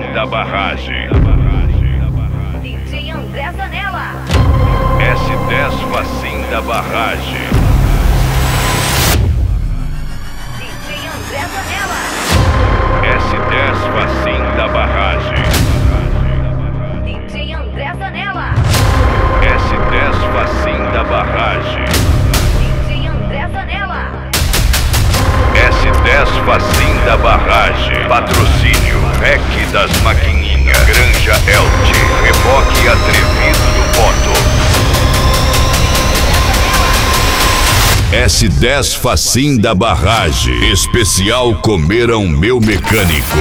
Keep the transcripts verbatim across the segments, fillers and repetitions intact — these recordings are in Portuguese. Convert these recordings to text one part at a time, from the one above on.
Facim da Barragem. D J André Zanella. S dez Facim da Barragem. D J André Zanella. S dez Facim da Barragem. D J André Zanella. S dez Facim da Barragem. D J André Zanella. S dez Facim da Barragem. Patrocínio R E C das Maquininhas. Granja Elt. Reboque atrevido do Poto. S dez Facim da Barragem. Especial Comeram Meu Mecânico.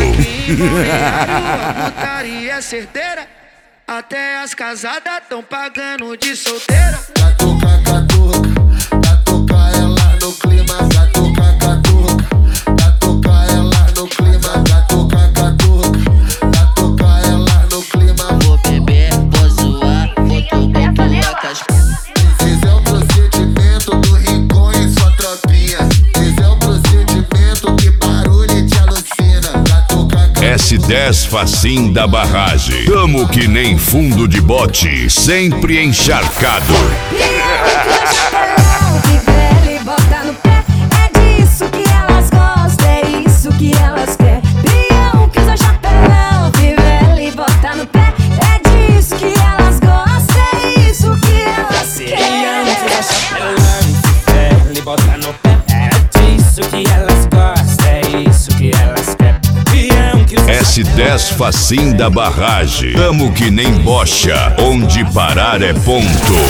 A putaria é certeira. Até as casadas tão pagando de solteira. Catuca, catuca, catuca ela no clima. Catuca, catuca, catuca ela no clima. Catuca, catuca, catuca ela no clima. Vou beber, vou zoar, vou tomar placas. Esse é o procedimento do Rincon e sua tropinha. Esse é o procedimento que barulho te alucina. Catuca, catuca. S dez Facim da Barragem. Tamo que nem fundo de bote, sempre encharcado. Ele bota no pé, é disso que elas gostam, é isso que elas querem. Pião que usa chapelão, ele bota no pé, é disso que elas gostam, é isso que elas querem. Pião que usa chapelão, ele bota no pé, é disso que elas gostam, é isso que elas querem. Pião que usa S dez Facim da Barragem. Tamo que nem bocha, onde parar é ponto.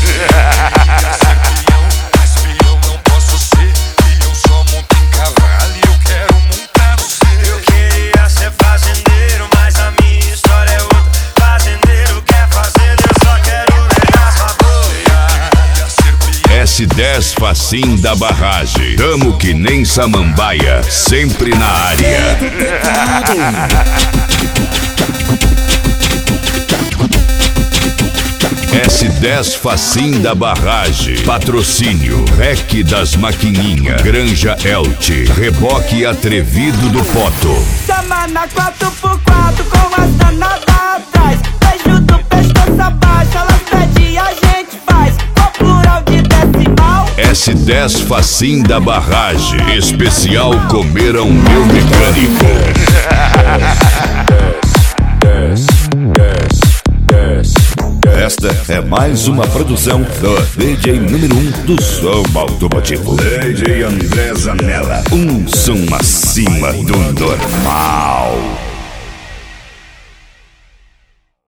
S dez Facim da Barragem. Tamo que nem samambaia, sempre na área. S dez Facim da Barragem. Patrocínio R E C das Maquininhas. Granja Elt. Reboque atrevido do Poto. chama na quatro por quatro com as danadas atrás. Beijo do pescoço abaixo, elas pedem a gente faz. Com plural de decimal. S dez Facim da Barragem. Especial Comeram Meu Mecânico. Esta é mais uma produção do D J número um do som automotivo. D J André Zanella. Um som acima do normal.